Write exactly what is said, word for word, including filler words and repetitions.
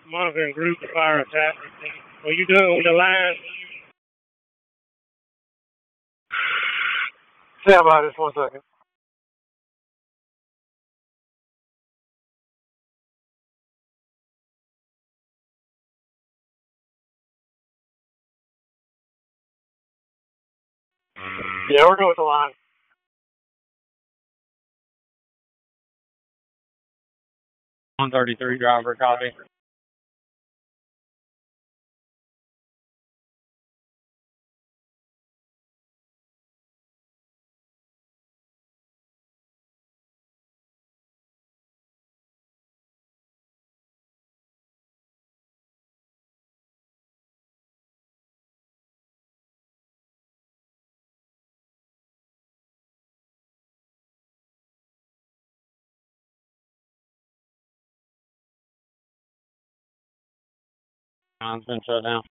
monitoring group fire attack. What are you doing with the line? Stand by just one second. Yeah, we're going with the line. one thirty-three driver, copy. Line's been shut down.